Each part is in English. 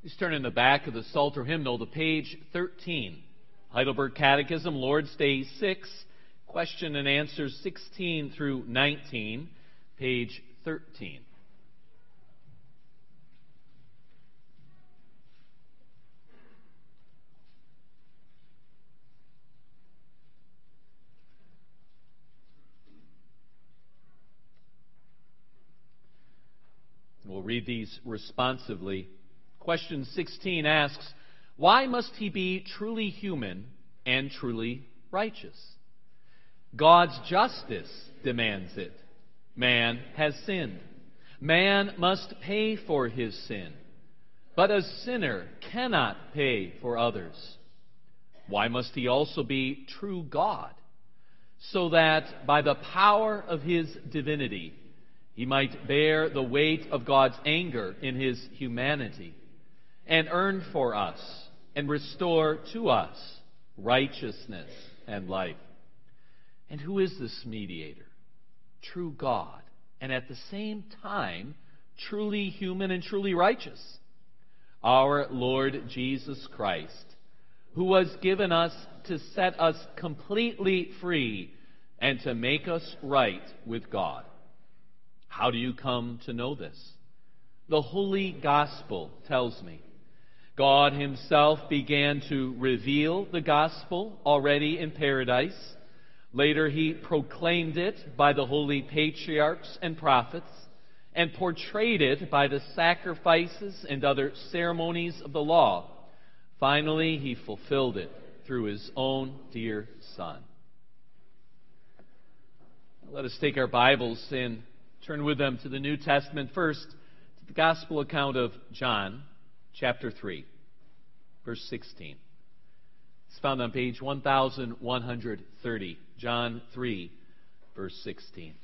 Please turn in the back of the Psalter hymnal to page 13. Heidelberg Catechism, Lord's Day 6, question and answers 16 through 19, page 13. We'll read these responsively. Question 16 asks, why must he be truly human and truly righteous? God's justice demands it. Man has sinned. Man must pay for his sin. But a sinner cannot pay for others. Why must he also be true God? So that by the power of his divinity, he might bear the weight of God's anger in his humanity and earn for us and restore to us righteousness and life. And who is this mediator? True God, and at the same time, truly human and truly righteous. Our Lord Jesus Christ, who was given us to set us completely free and to make us right with God. How do you come to know this? The Holy Gospel tells me. God himself began to reveal the gospel already in paradise. Later he proclaimed it by the holy patriarchs and prophets and portrayed it by the sacrifices and other ceremonies of the law. Finally, he fulfilled it through his own dear Son. Let us take our Bibles and turn with them to the New Testament. First, to the Gospel account of John, chapter 3, verse 16. It's found on page 1130. John 3, verse 16.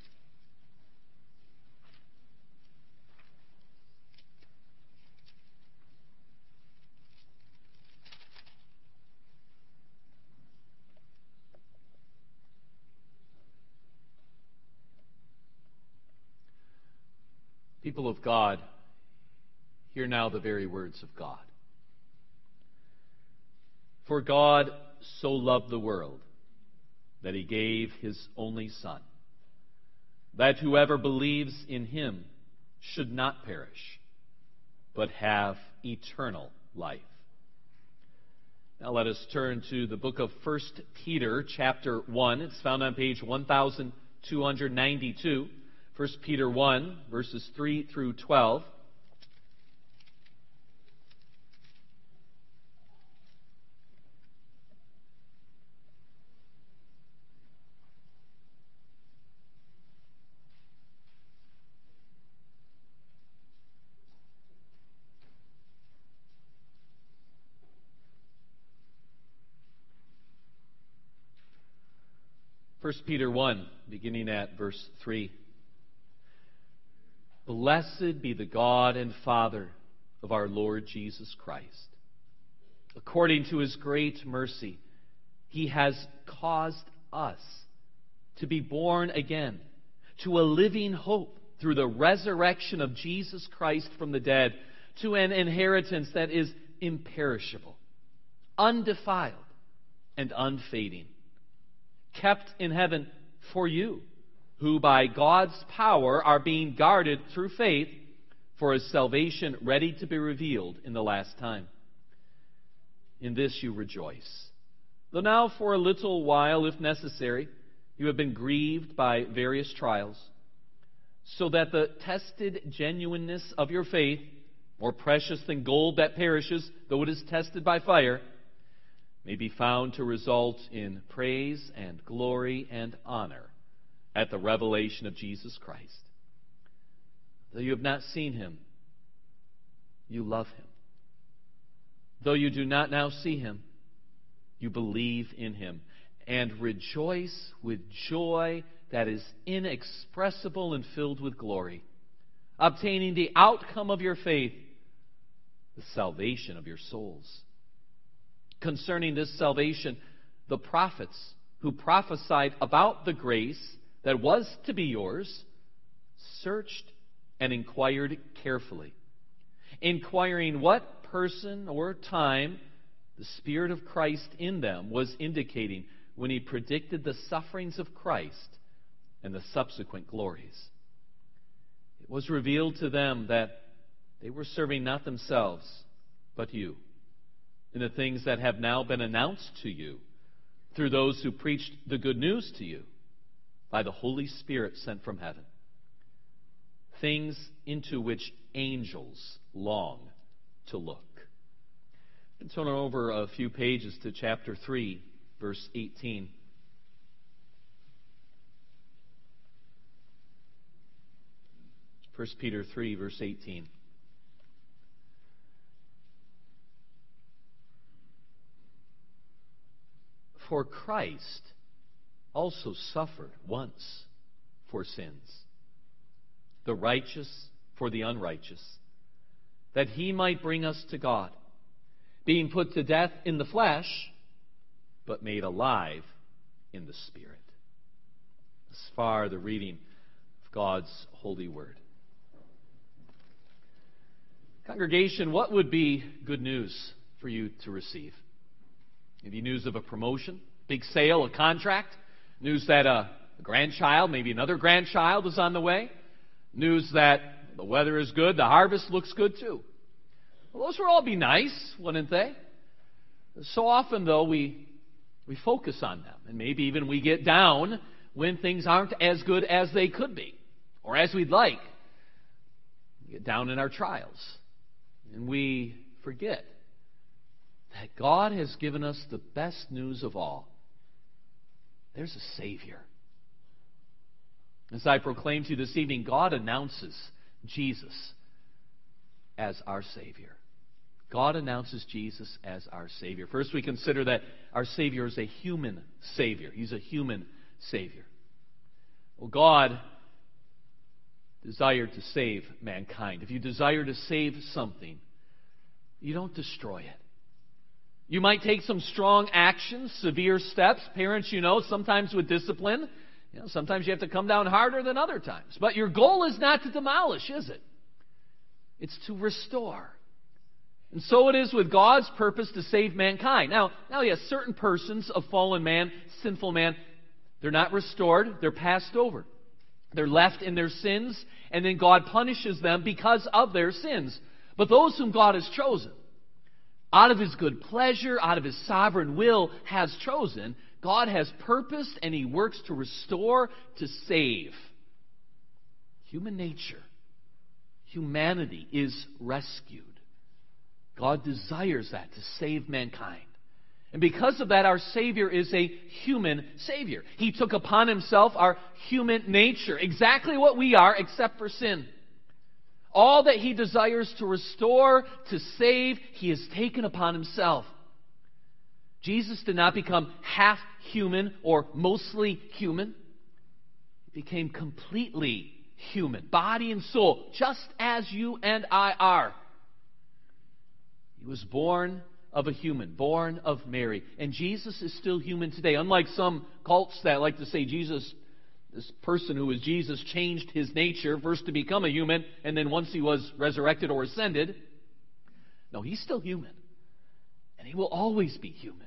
People of God, hear now the very words of God. For God so loved the world that he gave his only Son, that whoever believes in him should not perish, but have eternal life. Now let us turn to the book of 1 Peter, chapter 1. It's found on page 1292. 1 Peter 1, verses 3 through 12. First Peter 1, beginning at verse 3. Blessed be the God and Father of our Lord Jesus Christ. According to his great mercy, he has caused us to be born again to a living hope through the resurrection of Jesus Christ from the dead, to an inheritance that is imperishable, undefiled, and unfading, kept in heaven for you, who by God's power are being guarded through faith for a salvation ready to be revealed in the last time. In this you rejoice, though now for a little while, if necessary, you have been grieved by various trials, so that the tested genuineness of your faith, more precious than gold that perishes, though it is tested by fire, may be found to result in praise and glory and honor at the revelation of Jesus Christ. Though you have not seen him, you love him. Though you do not now see him, you believe in him and rejoice with joy that is inexpressible and filled with glory, obtaining the outcome of your faith, the salvation of your souls. Concerning this salvation, the prophets who prophesied about the grace that was to be yours searched and inquired carefully, inquiring what person or time the Spirit of Christ in them was indicating when he predicted the sufferings of Christ and the subsequent glories. It was revealed to them that they were serving not themselves, but you, in the things that have now been announced to you through those who preached the good news to you by the Holy Spirit sent from heaven. Things into which angels long to look. And turn over a few pages to chapter 3, verse 18. First Peter 3, verse 18. For Christ also suffered once for sins, the righteous for the unrighteous, that he might bring us to God, being put to death in the flesh, but made alive in the Spirit. Thus far, the reading of God's holy word. Congregation, what would be good news for you to receive? Maybe news of a promotion, big sale, a contract, news that a grandchild, maybe another grandchild is on the way, news that the weather is good, the harvest looks good too. Well, those would all be nice, wouldn't they? So often, though, we focus on them, and maybe even we get down when things aren't as good as they could be, or as we'd like. We get down in our trials, and we forget that God has given us the best news of all. There's a Savior. As I proclaim to you this evening, God announces Jesus as our Savior. God announces Jesus as our Savior. First, we consider that our Savior is a human Savior. He's a human Savior. Well, God desired to save mankind. If you desire to save something, you don't destroy it. You might take some strong actions, severe steps. Parents, sometimes with discipline, sometimes you have to come down harder than other times. But your goal is not to demolish, is it? It's to restore. And so it is with God's purpose to save mankind. Now, yes, certain persons of fallen man, sinful man, they're not restored, they're passed over. They're left in their sins, and then God punishes them because of their sins. But those whom God has chosen, out of His good pleasure, out of His sovereign will, has chosen, God has purposed and He works to restore, to save. Human nature, humanity is rescued. God desires that, to save mankind. And because of that, our Savior is a human Savior. He took upon Himself our human nature, exactly what we are except for sin. All that He desires to restore, to save, He has taken upon Himself. Jesus did not become half human or mostly human. He became completely human, body and soul, just as you and I are. He was born of a human, born of Mary. And Jesus is still human today. Unlike some cults that like to say Jesus, this person who was Jesus, changed his nature first to become a human, and then once He was resurrected or ascended. No, He's still human. And He will always be human.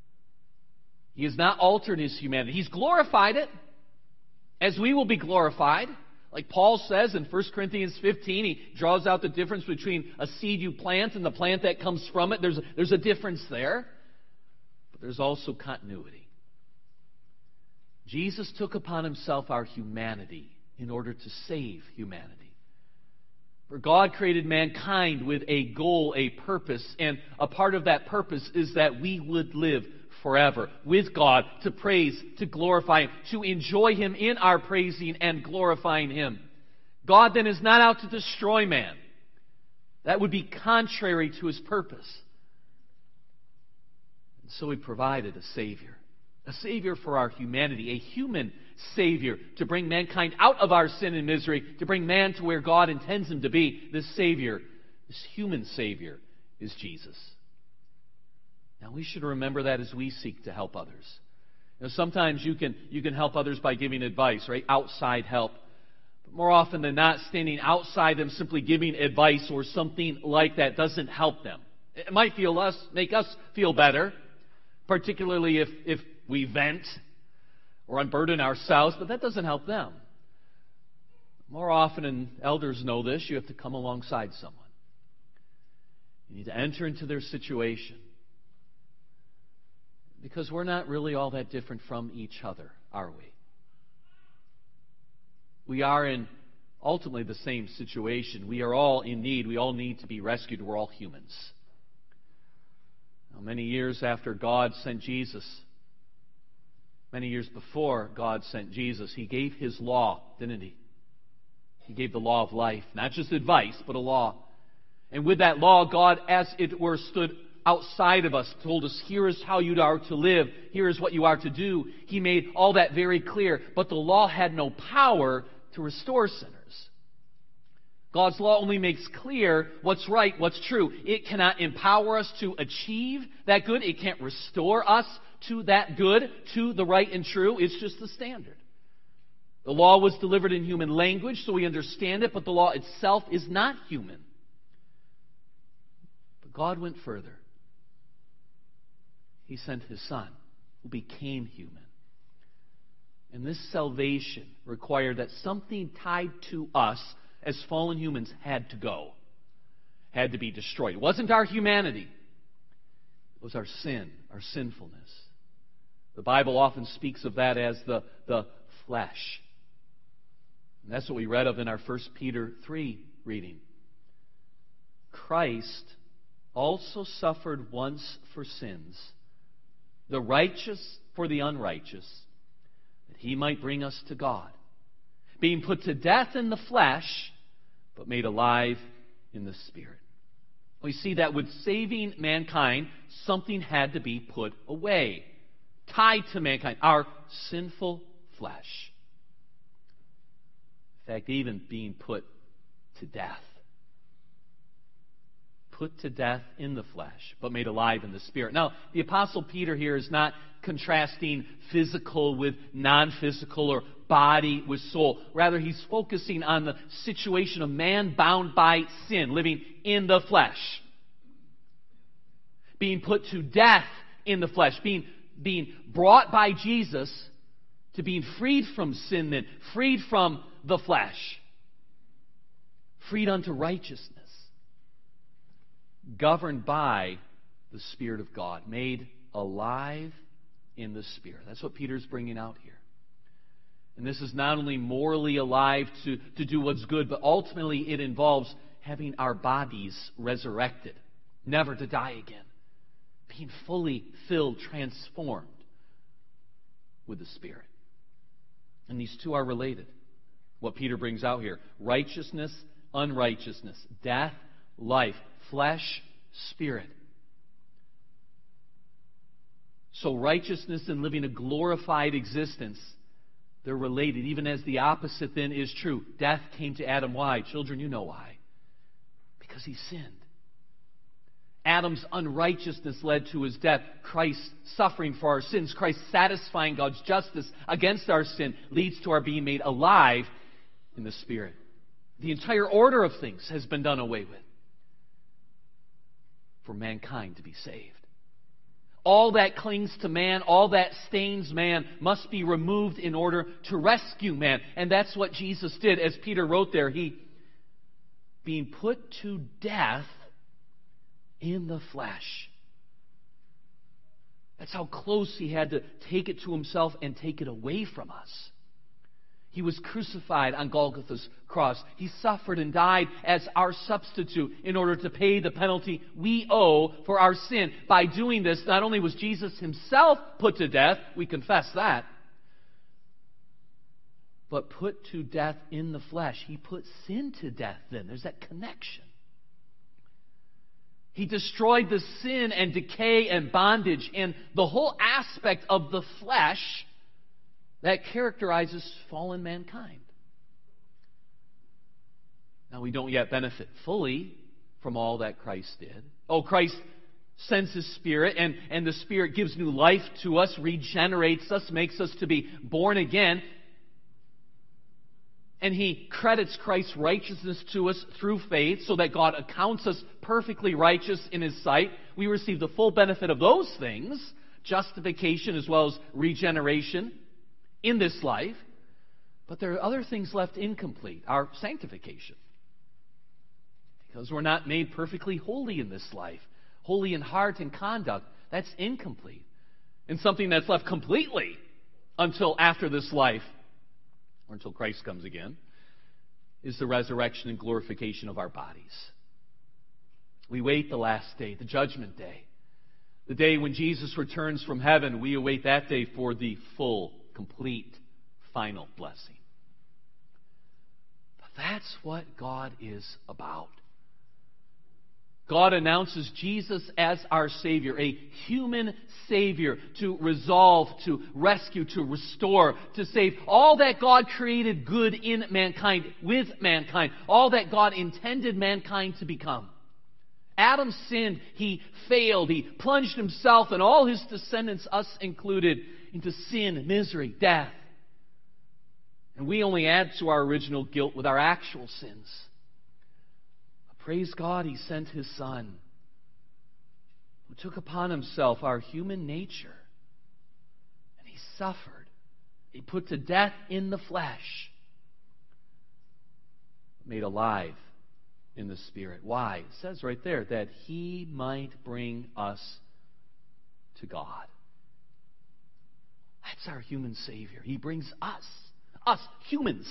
He has not altered His humanity. He's glorified it, as we will be glorified. Like Paul says in 1 Corinthians 15, he draws out the difference between a seed you plant and the plant that comes from it. There's a difference there. But there's also continuity. Jesus took upon Himself our humanity in order to save humanity. For God created mankind with a goal, a purpose, and a part of that purpose is that we would live forever with God, to praise, to glorify Him, to enjoy Him in our praising and glorifying Him. God then is not out to destroy man. That would be contrary to His purpose. And so He provided a Savior for our humanity, a human Savior to bring mankind out of our sin and misery, to bring man to where God intends him to be. This Savior, this human Savior, is Jesus. Now, we should remember that as we seek to help others. Sometimes you can help others by giving advice, right? Outside help. More often than not, standing outside them, simply giving advice or something like that doesn't help them. It might make us feel better, particularly if we vent or unburden ourselves, but that doesn't help them. More often, and elders know this, you have to come alongside someone. You need to enter into their situation. Because we're not really all that different from each other, are we? We are in ultimately the same situation. We are all in need. We all need to be rescued. We're all humans. Now, many years after God sent Jesus, many years before God sent Jesus, He gave His law, didn't He? He gave the law of life. Not just advice, but a law. And with that law, God, as it were, stood outside of us, told us, here is how you are to live, here is what you are to do. He made all that very clear. But the law had no power to restore sinners. God's law only makes clear what's right, what's true. It cannot empower us to achieve that good. It can't restore us to that good, to the right and true. It's just the standard. The law was delivered in human language, so we understand it, but the law itself is not human. But God went further. He sent His Son, who became human. And this salvation required that something tied to us as fallen humans had to go, had to be destroyed. It wasn't our humanity. It was our sin, our sinfulness. The Bible often speaks of that as the flesh. And that's what we read of in our 1 Peter 3 reading. Christ also suffered once for sins, the righteous for the unrighteous, that He might bring us to God, being put to death in the flesh, but made alive in the Spirit. We see that with saving mankind, something had to be put away, tied to mankind, our sinful flesh. In fact, even being put to death. Put to death in the flesh, but made alive in the Spirit. Now, the Apostle Peter here is not contrasting physical with non-physical or body with soul. Rather, he's focusing on the situation of man bound by sin, living in the flesh. Being put to death in the flesh. Being brought by Jesus to being freed from sin then. Freed from the flesh. Freed unto righteousness. Governed by the Spirit of God. Made alive in the Spirit. That's what Peter's bringing out here. And this is not only morally alive to do what's good, but ultimately it involves having our bodies resurrected, never to die again, being fully filled, transformed with the Spirit. And these two are related. What Peter brings out here: righteousness, unrighteousness, death, life, flesh, spirit. So righteousness and living a glorified existence, they're related, even as the opposite then is true. Death came to Adam. Why? Children, you know why. Because he sinned. Adam's unrighteousness led to his death. Christ suffering for our sins, Christ satisfying God's justice against our sin, leads to our being made alive in the Spirit. The entire order of things has been done away with for mankind to be saved. All that clings to man, all that stains man, must be removed in order to rescue man. And that's what Jesus did. As Peter wrote there, he, being put to death in the flesh. That's how close he had to take it to himself and take it away from us. He was crucified on Golgotha's cross. He suffered and died as our substitute in order to pay the penalty we owe for our sin. By doing this, not only was Jesus himself put to death, we confess that, but put to death in the flesh. He put sin to death then. There's that connection. He destroyed the sin and decay and bondage and the whole aspect of the flesh that characterizes fallen mankind. Now, we don't yet benefit fully from all that Christ did. Oh, Christ sends His Spirit, and the Spirit gives new life to us, regenerates us, makes us to be born again. and He credits Christ's righteousness to us through faith so that God accounts us perfectly righteous in His sight. We receive the full benefit of those things, justification as well as regeneration in this life. But there are other things left incomplete, our sanctification. Because we're not made perfectly holy in this life, holy in heart and conduct. That's incomplete. And something that's left completely until after this life, or until Christ comes again, is the resurrection and glorification of our bodies. We wait the last day, the judgment day. The day when Jesus returns from heaven, we await that day for the full, complete, final blessing. But that's what God is about. God announces Jesus as our Savior, a human Savior to resolve, to rescue, to restore, to save all that God created good in mankind, with mankind, all that God intended mankind to become. Adam sinned, he failed, he plunged himself and all his descendants, us included, into sin, misery, death. And we only add to our original guilt with our actual sins. Praise God, He sent His Son, who took upon Himself our human nature. And He suffered. He put to death in the flesh, made alive in the Spirit. Why? It says right there that He might bring us to God. That's our human Savior. He brings us humans,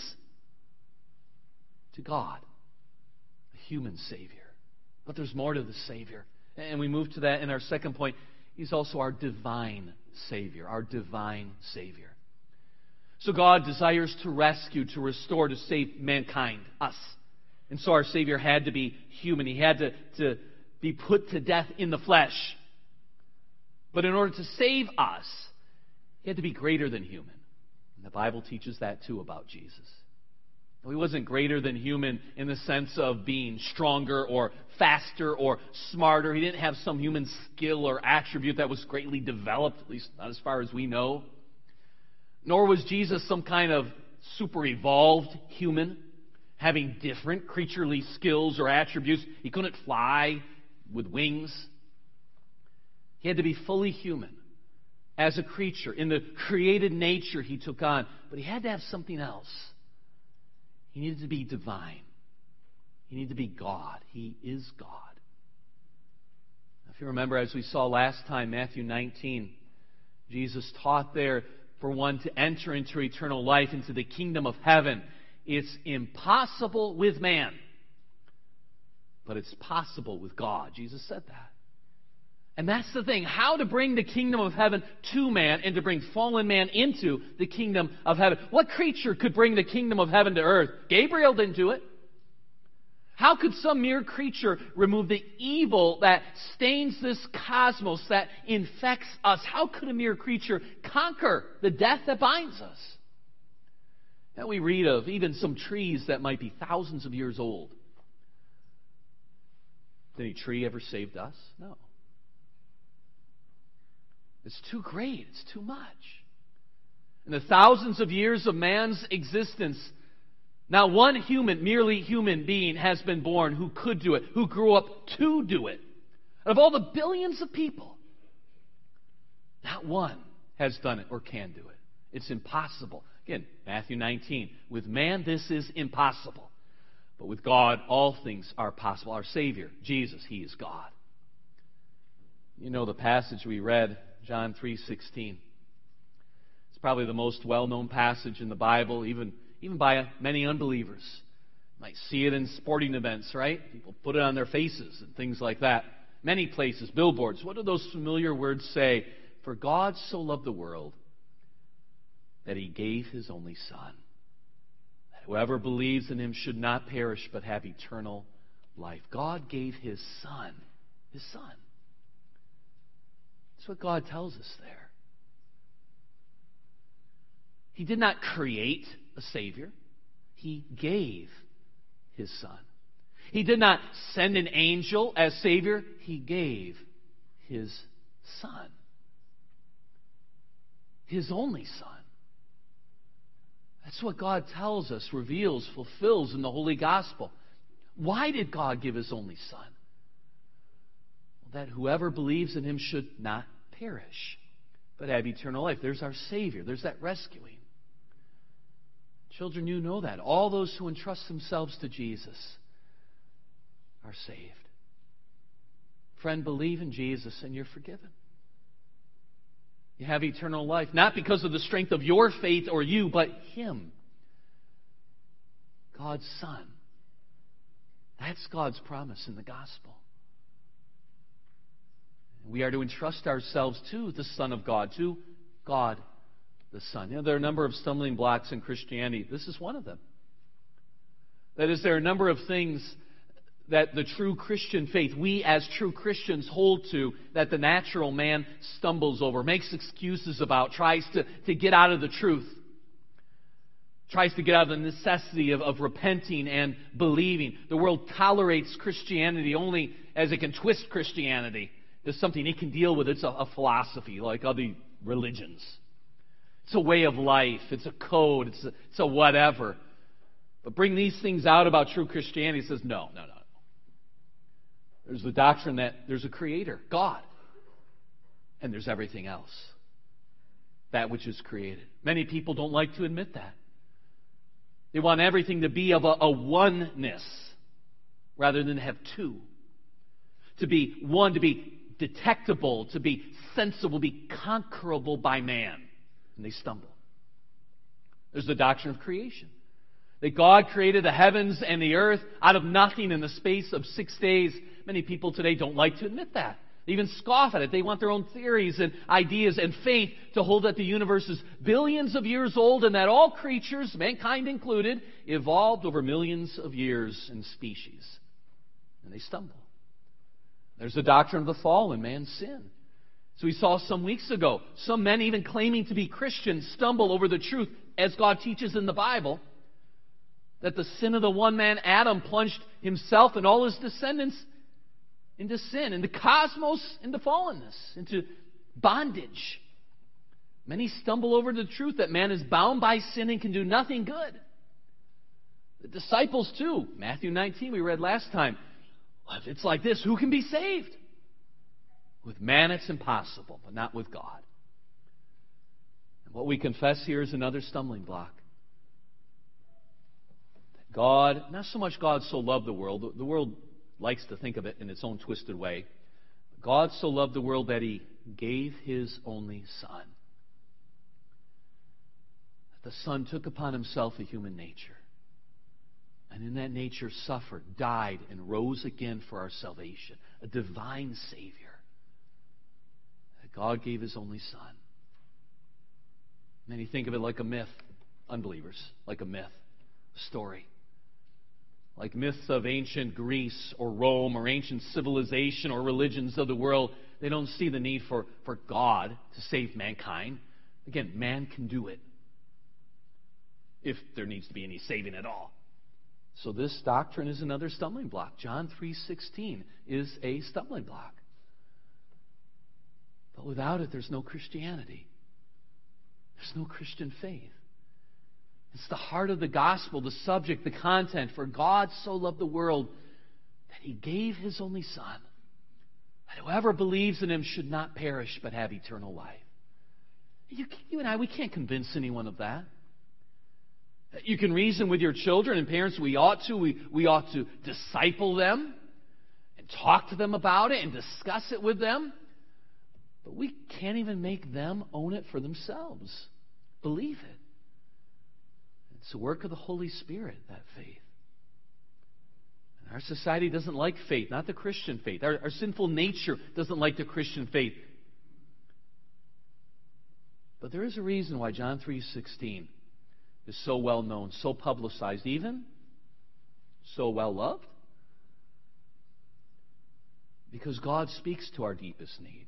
to God. Human Savior. But there's more to the Savior. And we move to that in our second point. He's also our divine Savior. Our divine Savior. So God desires to rescue, to restore, to save mankind, us. And so our Savior had to be human. He had to be put to death in the flesh. But in order to save us, He had to be greater than human. And the Bible teaches that too about Jesus. He wasn't greater than human in the sense of being stronger or faster or smarter. He didn't have some human skill or attribute that was greatly developed, at least not as far as we know. Nor was Jesus some kind of super evolved human, having different creaturely skills or attributes. He couldn't fly with wings. He had to be fully human as a creature in the created nature He took on. But He had to have something else. He needed to be divine. He needed to be God. He is God. If you remember, as we saw last time, Matthew 19, Jesus taught there for one to enter into eternal life, into the kingdom of heaven. It's impossible with man, but it's possible with God. Jesus said that. And that's the thing, how to bring the kingdom of heaven to man and to bring fallen man into the kingdom of heaven. What creature could bring the kingdom of heaven to earth? Gabriel didn't do it. How could some mere creature remove the evil that stains this cosmos, that infects us? How could a mere creature conquer the death that binds us? Now we read of even some trees that might be thousands of years old. Did any tree ever saved us? No. It's too great. It's too much. In the thousands of years of man's existence, not one human, merely human being has been born who could do it, who grew up to do it. Of all the billions of people, not one has done it or can do it. It's impossible. Again, Matthew 19. With man, this is impossible. But with God, all things are possible. Our Savior, Jesus, He is God. You know the passage we read, John 3:16. It's probably the most well-known passage in the Bible, even by many unbelievers. You might see it in sporting events, right? People put it on their faces and things like that. Many places, billboards. What do those familiar words say? For God so loved the world that He gave His only Son, that whoever believes in Him should not perish but have eternal life. God gave His Son. His Son. That's what God tells us there. He did not create a Savior. He gave His Son. He did not send an angel as Savior. He gave His Son. His only Son. That's what God tells us, reveals, fulfills in the Holy Gospel. Why did God give His only Son? Well, that whoever believes in Him should not perish, but have eternal life. There's our Savior. There's that rescuing. Children, you know that. All those who entrust themselves to Jesus are saved. Friend, believe in Jesus and you're forgiven. You have eternal life, not because of the strength of your faith or you, but Him, God's Son. That's God's promise in the gospel. We are to entrust ourselves to the Son of God, to God the Son. You know, there are a number of stumbling blocks in Christianity. This is one of them. That is, there are a number of things that the true Christian faith, we as true Christians hold to, that the natural man stumbles over, makes excuses about, tries to get out of the truth, tries to get out of the necessity of repenting and believing. The world tolerates Christianity only as it can twist Christianity to something it can deal with. It's a philosophy like other religions. It's a way of life. It's a code. It's a whatever. But bring these things out about true Christianity. It says, no. There's the doctrine that there's a Creator, God. And there's everything else. That which is created. Many people don't like to admit that. They want everything to be of a oneness rather than have two. To be one, to be detectable, to be sensible, be conquerable by man. And they stumble. There's the doctrine of creation. That God created the heavens and the earth out of nothing in the space of 6 days. Many people today don't like to admit that. They even scoff at it. They want their own theories and ideas and faith to hold that the universe is billions of years old and that all creatures, mankind included, evolved over millions of years in species. And they stumble. There's the doctrine of the fall and man's sin. So we saw some weeks ago, some men even claiming to be Christians stumble over the truth, as God teaches in the Bible, that the sin of the one man, Adam, plunged himself and all his descendants into sin, into cosmos, into fallenness, into bondage. Many stumble over the truth that man is bound by sin and can do nothing good. The disciples too. Matthew 19 we read last time. Well, if it's like this, who can be saved? With man it's impossible, but not with God. And what we confess here is another stumbling block. That God, not so much God so loved the world. The world likes to think of it in its own twisted way. God so loved the world that He gave His only Son. That the Son took upon Himself a human nature. And in that nature suffered, died, and rose again for our salvation. A divine Savior. That God gave His only Son. Many think of it like a myth. Unbelievers, like a myth. A story. Like myths of ancient Greece or Rome or ancient civilization or religions of the world. They don't see the need for God to save mankind. Again, man can do it. If there needs to be any saving at all. So this doctrine is another stumbling block. John 3:16 is a stumbling block. But without it, there's no Christianity. There's no Christian faith. It's the heart of the gospel, the subject, the content. For God so loved the world that He gave His only Son, that whoever believes in Him should not perish but have eternal life. You and I, we can't convince anyone of that. You can reason with your children, and parents, we ought to disciple them and talk to them about it and discuss it with them. But we can't even make them own it for themselves. Believe it. It's the work of the Holy Spirit, that faith. And our society doesn't like faith, not the Christian faith. Our sinful nature doesn't like the Christian faith. But there is a reason why John 3:16 is so well known, so publicized, even so well loved. Because God speaks to our deepest need.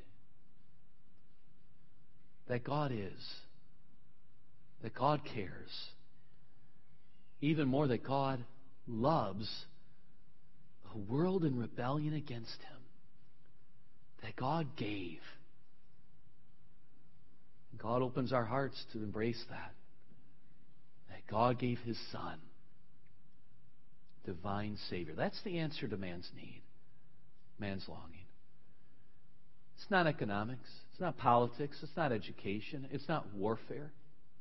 That God is. That God cares. Even more, that God loves a world in rebellion against Him. That God gave. God opens our hearts to embrace that. That that God gave His Son, divine Savior. That's the answer to man's need, man's longing. It's not economics. It's not politics. It's not education. It's not warfare.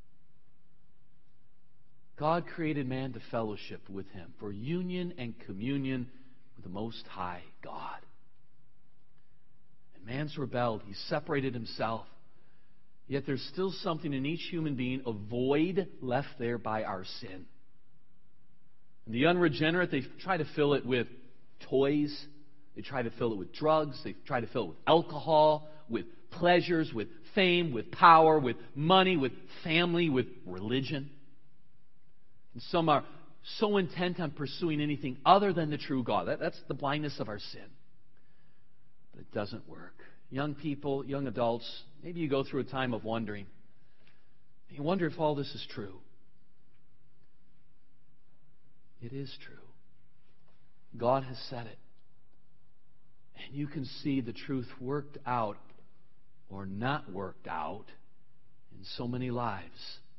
God created man to fellowship with Him, for union and communion with the Most High God. And man's rebelled. He separated himself. Yet there's still something in each human being, a void left there by our sin. And the unregenerate, they try to fill it with toys. They try to fill it with drugs. They try to fill it with alcohol, with pleasures, with fame, with power, with money, with family, with religion. And some are so intent on pursuing anything other than the true God. That's the blindness of our sin. But it doesn't work. Young people, young adults, maybe you go through a time of wondering. You wonder if all this is true. It is true. God has said it. And you can see the truth worked out or not worked out in so many lives.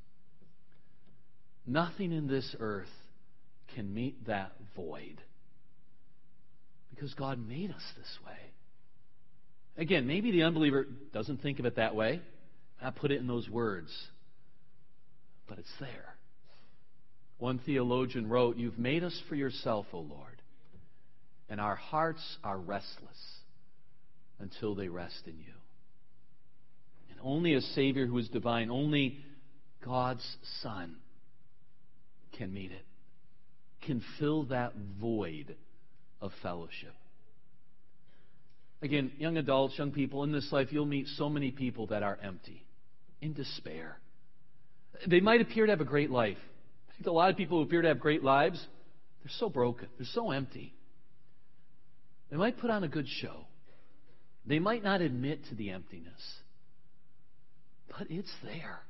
Nothing in this earth can meet that void because God made us this way. Again, maybe the unbeliever doesn't think of it that way. I put it in those words. But it's there. One theologian wrote, "You've made us for yourself, O Lord, and our hearts are restless until they rest in you." And only a Savior who is divine, only God's Son can meet it, can fill that void of fellowship. Again, young adults, young people, in this life, you'll meet so many people that are empty, in despair. They might appear to have a great life. I think a lot of people who appear to have great lives, they're so broken, they're so empty. They might put on a good show. They might not admit to the emptiness. But it's there.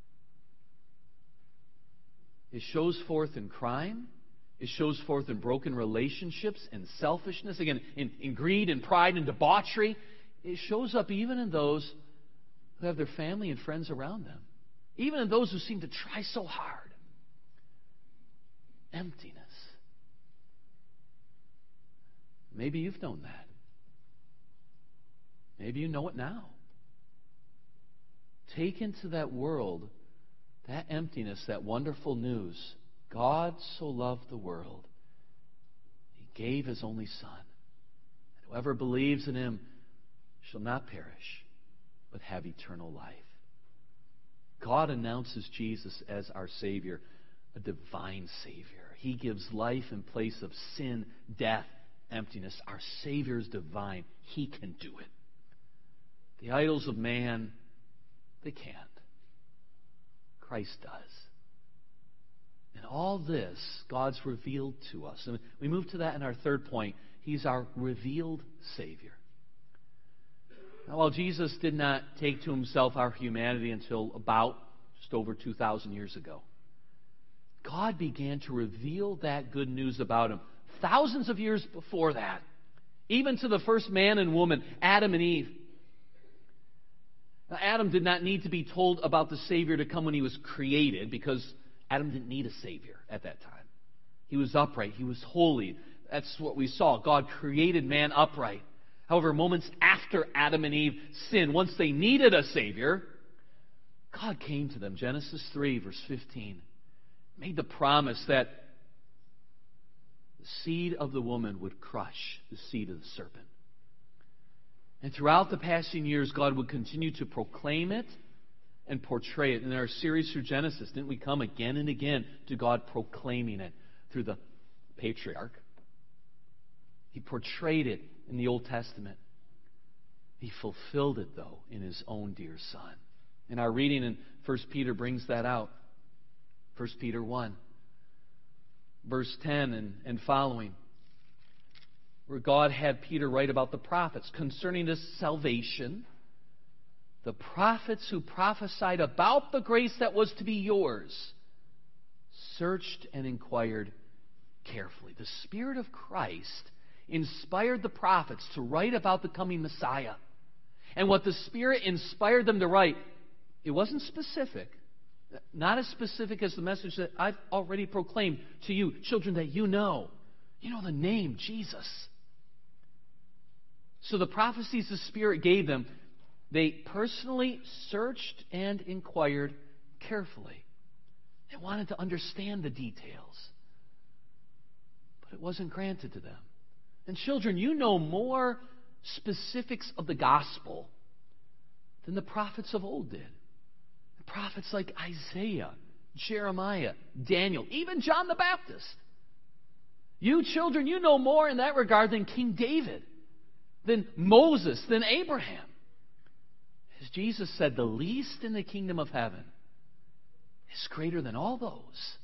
It shows forth in crime. It shows forth in broken relationships and selfishness. Again, in greed and pride and debauchery. It shows up even in those who have their family and friends around them. Even in those who seem to try so hard. Emptiness. Maybe you've known that. Maybe you know it now. Take into that world, that emptiness, that wonderful news. God so loved the world, He gave His only Son. And whoever believes in Him shall not perish, but have eternal life. God announces Jesus as our Savior, a divine Savior. He gives life in place of sin, death, emptiness. Our Savior is divine. He can do it. The idols of man, they can't. Christ does. And all this, God's revealed to us. And we move to that in our third point. He's our revealed Savior. Now, while Jesus did not take to Himself our humanity until about just over 2,000 years ago, God began to reveal that good news about Him thousands of years before that, even to the first man and woman, Adam and Eve. Now, Adam did not need to be told about the Savior to come when he was created, because Adam didn't need a Savior at that time. He was upright. He was holy. That's what we saw. God created man upright. However, moments after Adam and Eve sinned, once they needed a Savior, God came to them. Genesis 3, verse 15. Made the promise that the seed of the woman would crush the seed of the serpent. And throughout the passing years, God would continue to proclaim it and portray it. In our series through Genesis, didn't we come again and again to God proclaiming it through the patriarch? He portrayed it in the Old Testament. He fulfilled it, though, in His own dear Son. And our reading in 1 Peter brings that out. 1 Peter 1, verse 10 and following, where God had Peter write about the prophets concerning this salvation. The prophets who prophesied about the grace that was to be yours searched and inquired carefully. The Spirit of Christ inspired the prophets to write about the coming Messiah. And what the Spirit inspired them to write, it wasn't specific. Not as specific as the message that I've already proclaimed to you, children that you know. You know the name, Jesus. So the prophecies the Spirit gave them, they personally searched and inquired carefully. They wanted to understand the details. But it wasn't granted to them. And children, you know more specifics of the gospel than the prophets of old did. Prophets like Isaiah, Jeremiah, Daniel, even John the Baptist. You children, you know more in that regard than King David, than Moses, than Abraham. As Jesus said, the least in the kingdom of heaven is greater than all those.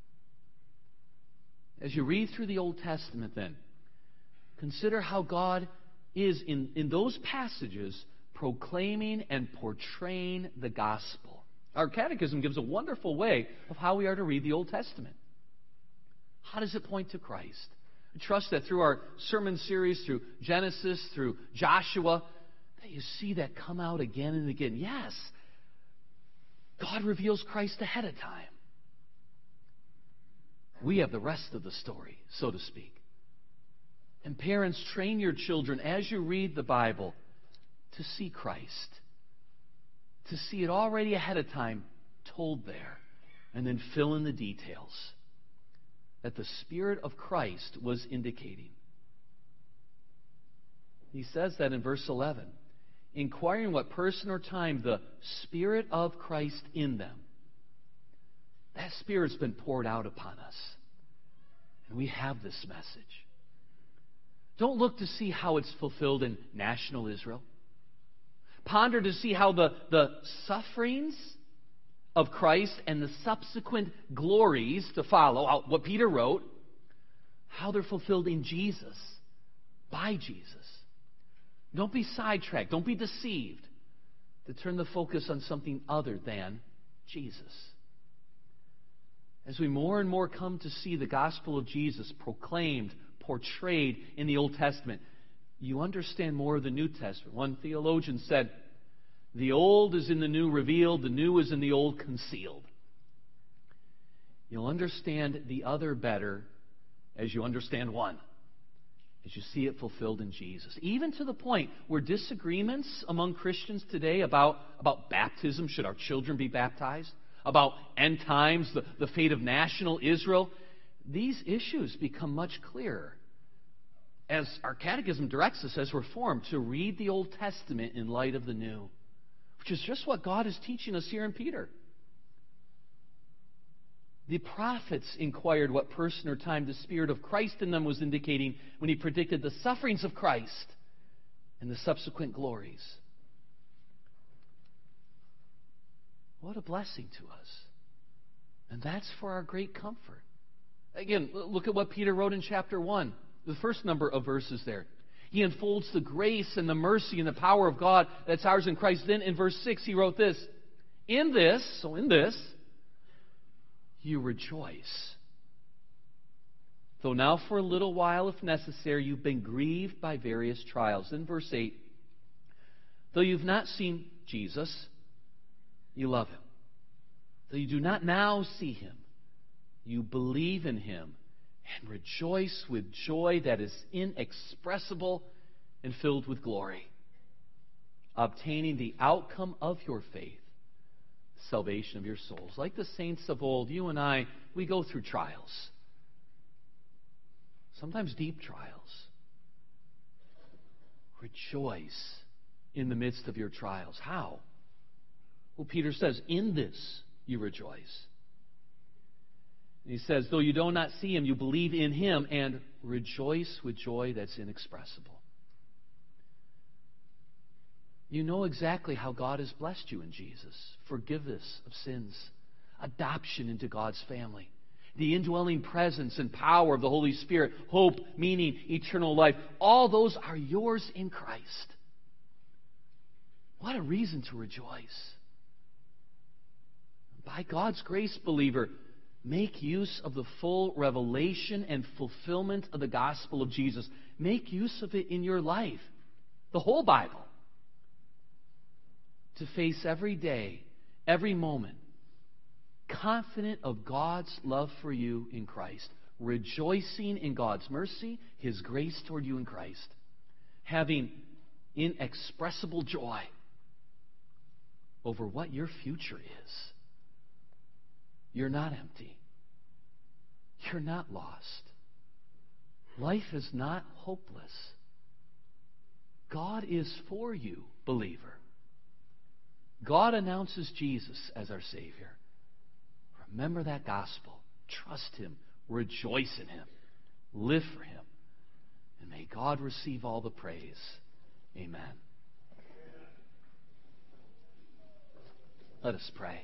As you read through the Old Testament then, consider how God is in those passages proclaiming and portraying the gospel. Our catechism gives a wonderful way of how we are to read the Old Testament. How does it point to Christ? I trust that through our sermon series, through Genesis, through Joshua, that you see that come out again and again. Yes, God reveals Christ ahead of time. We have the rest of the story, so to speak. And parents, train your children as you read the Bible to see Christ. To see it already ahead of time told there, and then fill in the details that the Spirit of Christ was indicating. He says that in verse 11, inquiring what person or time the Spirit of Christ in them. That Spirit's been poured out upon us, and we have this message. Don't look to see how it's fulfilled in national Israel. Ponder to see how the sufferings of Christ and the subsequent glories to follow, what Peter wrote, how they're fulfilled in Jesus, by Jesus. Don't be sidetracked. Don't be deceived to turn the focus on something other than Jesus. As we more and more come to see the gospel of Jesus proclaimed, portrayed in the Old Testament, you understand more of the New Testament. One theologian said, the old is in the new revealed, the new is in the old concealed. You'll understand the other better as you understand one, as you see it fulfilled in Jesus. Even to the point where disagreements among Christians today about baptism, should our children be baptized, about end times, the fate of national Israel, these issues become much clearer as our catechism directs us as Reformed to read the Old Testament in light of the New, which is just what God is teaching us here in Peter. The prophets inquired what person or time the Spirit of Christ in them was indicating when he predicted the sufferings of Christ and the subsequent glories. What a blessing to us. And that's for our great comfort. Again, look at what Peter wrote in chapter 1. The first number of verses there. He unfolds the grace and the mercy and the power of God that's ours in Christ. Then in verse 6 he wrote this, in this, you rejoice. Though now for a little while, if necessary, you've been grieved by various trials. Then verse 8, though you've not seen Jesus, you love him. Though you do not now see him, you believe in him and rejoice with joy that is inexpressible and filled with glory, obtaining the outcome of your faith, salvation of your souls. Like the saints of old, you and I, we go through trials. Sometimes deep trials. Rejoice in the midst of your trials. How? Well, Peter says, in this you rejoice. And he says, though you do not see him, you believe in him and rejoice with joy that's inexpressible. You know exactly how God has blessed you in Jesus. Forgiveness of sins, adoption into God's family, the indwelling presence and power of the Holy Spirit, hope, meaning, eternal life. All those are yours in Christ. What a reason to rejoice. By God's grace, believer, make use of the full revelation and fulfillment of the gospel of Jesus. Make use of it in your life, the whole Bible, to face every day, every moment, confident of God's love for you in Christ, rejoicing in God's mercy, His grace toward you in Christ, having inexpressible joy over what your future is. You're not empty. You're not lost. Life is not hopeless. God is for you, believer. God announces Jesus as our Savior. Remember that gospel. Trust Him. Rejoice in Him. Live for Him. And may God receive all the praise. Amen. Let us pray.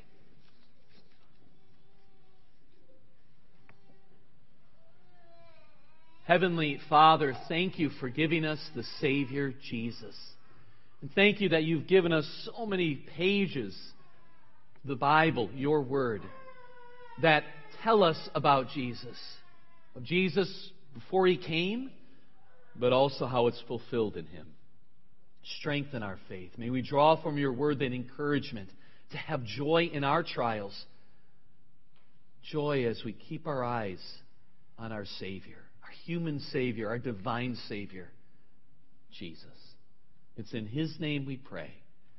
Heavenly Father, thank you for giving us the Savior, Jesus. And thank you that you've given us so many pages, the Bible, your Word, that tell us about Jesus. Of Jesus before He came, but also how it's fulfilled in Him. Strengthen our faith. May we draw from your Word that encouragement to have joy in our trials. Joy as we keep our eyes on our Savior, our human Savior, our divine Savior, Jesus. It's in His name we pray.